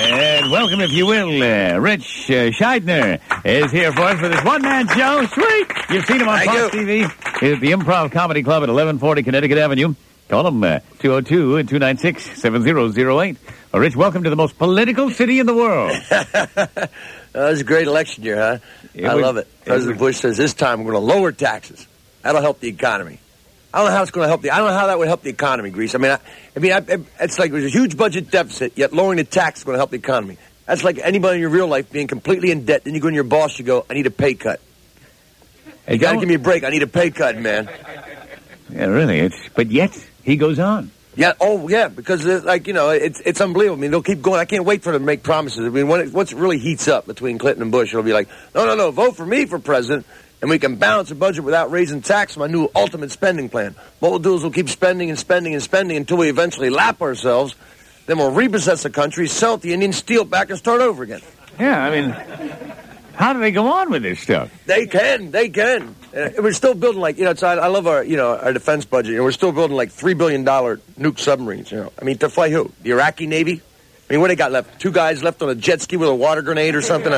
And welcome, if you will, Rich Scheidner is here for us for this one-man show. Sweet! You've seen him on Fox TV. He's at the Improv Comedy Club at 1140 Connecticut Avenue. Call him 202-296-7008. Well, Rich, welcome to the most political city in the world. That was a great election year, huh? I love it. President Bush says this time we're going to lower taxes. That'll help the economy. I don't know how it's going to help I don't know how that would help the economy, Grease. It's like there's a huge budget deficit, yet lowering the tax is going to help the economy. That's like anybody in your real life being completely in debt. Then you go to your boss, you go, I need a pay cut. You got to give me a break. I need a pay cut, man. Yeah, really. But yet, he goes on. Yeah, because, it's unbelievable. I mean, they'll keep going. I can't wait for them to make promises. I mean, once it really heats up between Clinton and Bush, it'll be like, no, vote for me for president. And we can balance the budget without raising tax. My new ultimate spending plan. What we'll do is we'll keep spending and spending and spending until we eventually lap ourselves. Then we'll repossess the country, sell it to the Indians, steal it back, and start over again. Yeah, I mean, how do they go on with this stuff? They can. We're still building I love our defense budget. We're still building $3 billion nuke submarines. I mean, to fight who? The Iraqi Navy? I mean, what they got left? 2 guys left on a jet ski with a water grenade or something?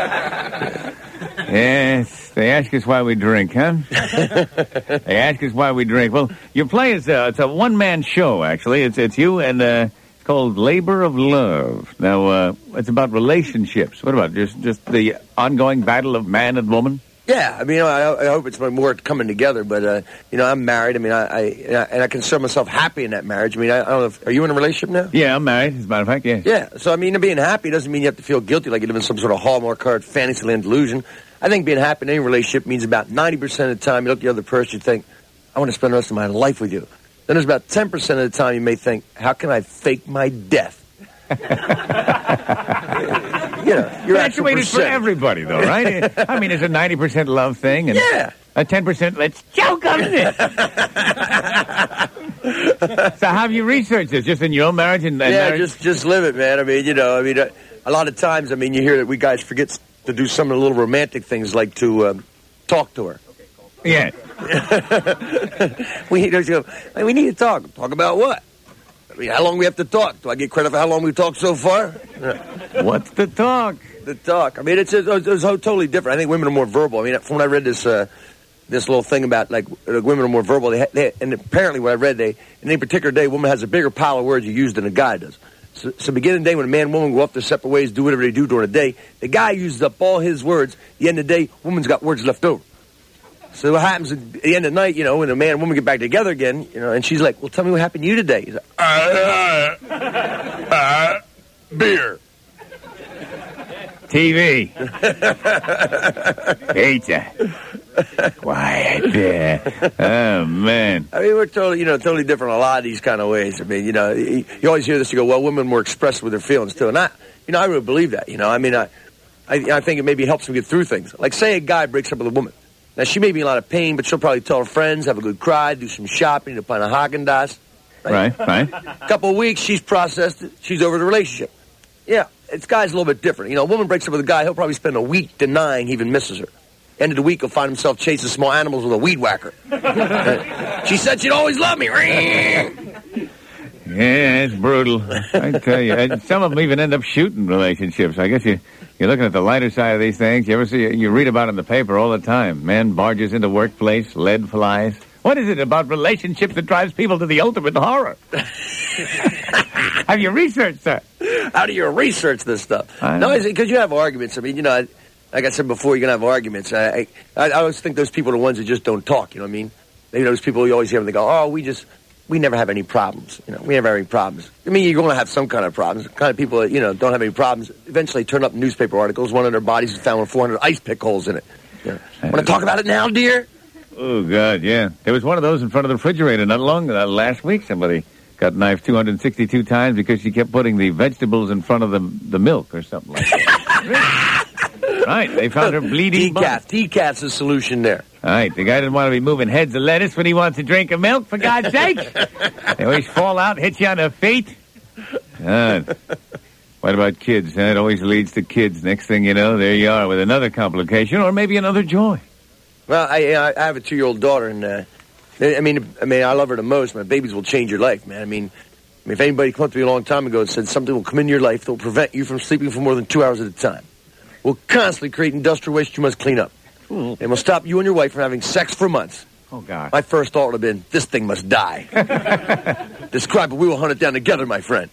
Yes, they ask us why we drink, huh? They ask us why we drink. Well, your play is it's a one-man show, actually. It's you, and it's called Labor of Love. Now, it's about relationships. What about just the ongoing battle of man and woman? Yeah, I mean, I hope it's more coming together, but, I'm married. I mean, I consider myself happy in that marriage. I mean, I don't know are you in a relationship now? Yeah, I'm married, as a matter of fact, yes. Yeah, so, I mean, being happy doesn't mean you have to feel guilty like you live in some sort of Hallmark card fantasyland delusion. I think being happy in any relationship means about 90% of the time you look at the other person, you think, I want to spend the rest of my life with you. Then there's about 10% of the time you may think, how can I fake my death? You're actuated for everybody, though, right? I mean, it's a 90% love thing, and a 10% let's joke on it. So, how have you researched this? Just in your own marriage and marriage? just live it, man. I mean, a lot of times, I mean, you hear that we guys forget to do some of the little romantic things, like to talk to her. Yeah. We need to talk. Talk about what? I mean, how long we have to talk? Do I get credit for how long we've talked so far? What's the talk? The talk. I mean, it's totally different. I think women are more verbal. I mean, from when I read this little thing about, women are more verbal, and apparently what I read, in any particular day, a woman has a bigger pile of words you use than a guy does. So beginning of the day, when a man and woman go off their separate ways, do whatever they do during the day, the guy uses up all his words. At the end of the day, woman's got words left over. So what happens at the end of the night, when a man and woman get back together again, and she's like, well, tell me what happened to you today. He's like, beer. TV. Pizza. Quiet. Oh, man. I mean, we're totally different in a lot of these kind of ways. I mean, you always hear this, you go, well, women are more expressive with their feelings, too. And I really believe that, I mean, I think it maybe helps them get through things. Like, say a guy breaks up with a woman. Now, she may be in a lot of pain, but she'll probably tell her friends, have a good cry, do some shopping, to find a Haagen-Dazs. Right. A couple of weeks, she's processed it. She's over the relationship. Yeah, it's guys a little bit different. A woman breaks up with a guy, he'll probably spend a week denying he even misses her. End of the week, he'll find himself chasing small animals with a weed whacker. She said she'd always love me. Yeah, it's brutal. I tell you. And some of them even end up shooting relationships. I guess you're looking at the lighter side of these things. You ever see? You read about it in the paper all the time. Man barges into workplace, lead flies. What is it about relationships that drives people to the ultimate horror? Have you researched that? How do you research this stuff? No, because you have arguments. I mean, like I said before, you're going to have arguments. I always think those people are the ones that just don't talk, you know what I mean? Those people you always hear them, they go, oh, we never have any problems. We never have any problems. I mean, you're going to have some kind of problems. The kind of people that, don't have any problems eventually turn up newspaper articles. One of their bodies is found with 400 ice pick holes in it. Want to talk about it now, dear? Oh, God, yeah. There was one of those in front of the refrigerator not long last week. Somebody got knifed 262 times because she kept putting the vegetables in front of the milk or something like that. Right, they found her bleeding. Decaf's the solution there. All right, the guy doesn't want to be moving heads of lettuce when he wants a drink of milk, for God's sake. They always fall out, hit you on the feet. What about kids? It always leads to kids. Next thing you know, there you are with another complication or maybe another joy. Well, I have a 2-year-old daughter, and I mean, I love her the most. My babies will change your life, man. I mean, I mean, if anybody came up to me a long time ago and said something will come into your life that will prevent you from sleeping for more than 2 hours at a time, will constantly create industrial waste you must clean up, and will stop you and your wife from having sex for months. Oh, God. My first thought would have been, this thing must die. Describe it, we will hunt it down together, my friend.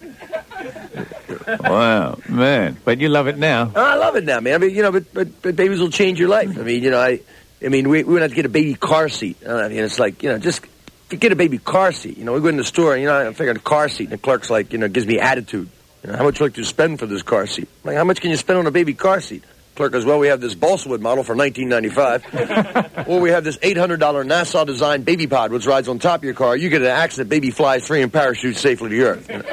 Wow, man. But you love it now. I love it now, man. I mean, you know, but babies will change your life. I mean, you know, I mean, we went out to get a baby car seat. I mean, it's like, you know, just get a baby car seat. You know, we go in the store, and, you know, I figured a car seat, and the clerk's like, you know, gives me attitude. You know, how much would you like to spend for this car seat? I'm like, how much can you spend on a baby car seat? Clerk goes, well, we have this balsa wood model for $19.95. Or we have this $800 Nassau-designed baby pod, which rides on top of your car. You get in an accident, baby flies free and parachutes safely to the earth. You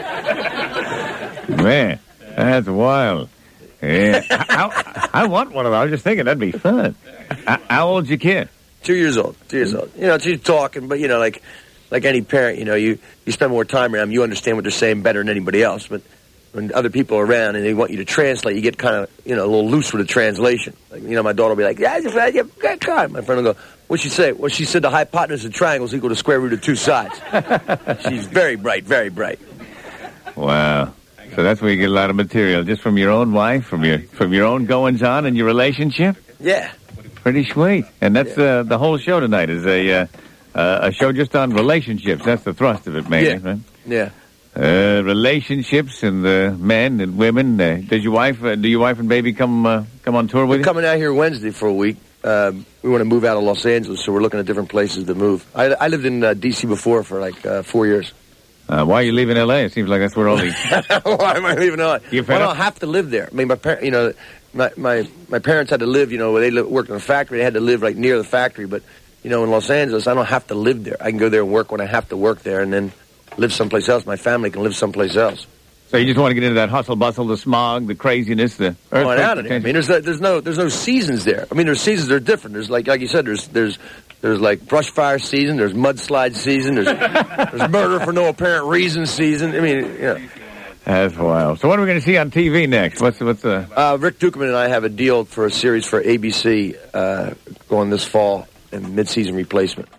know? Man, that's wild. Yeah, I want one of those. I was just thinking that'd be fun. How old's your kid? 2 years old. 2 years old. You know, she's talking, but, you know, like any parent, you know, you spend more time around them, you understand what they're saying better than anybody else. But when other people are around and they want you to translate, you get kind of, you know, a little loose with the translation. Like, you know, my daughter will be like, yeah, God. My friend will go, what'd she say? Well, she said the hypotenuse of triangles equal to square root of two sides. She's very bright, very bright. Wow. So that's where you get a lot of material, just from your own wife, from your own goings-on in your relationship? Yeah. Pretty sweet. And that's the whole show tonight is a show just on relationships. That's the thrust of it, mainly, right? Yeah. Relationships and men and women. Do your wife and baby come on tour with you? We're coming out here Wednesday for a week. We want to move out of Los Angeles, so we're looking at different places to move. I lived in D.C. before for like 4 years. Why are you leaving L.A.? It seems like that's where all the... Why am I leaving L.A.? Well, I don't have to live there. I mean, my parents had to live, you know, where they worked in a factory. They had to live right near the factory. But, you know, in Los Angeles, I don't have to live there. I can go there and work when I have to work there and then live someplace else. My family can live someplace else. So you just want to get into that hustle bustle, the smog, the craziness, the earthquake? Out of there. I mean, there's no seasons there. I mean, there's seasons that are different. There's like you said, there's like brush fire season, there's mudslide season, there's murder for no apparent reason season. I mean, yeah. That's wild. So what are we going to see on TV next? What's Rick Dukeman and I have a deal for a series for ABC going this fall in mid-season replacement.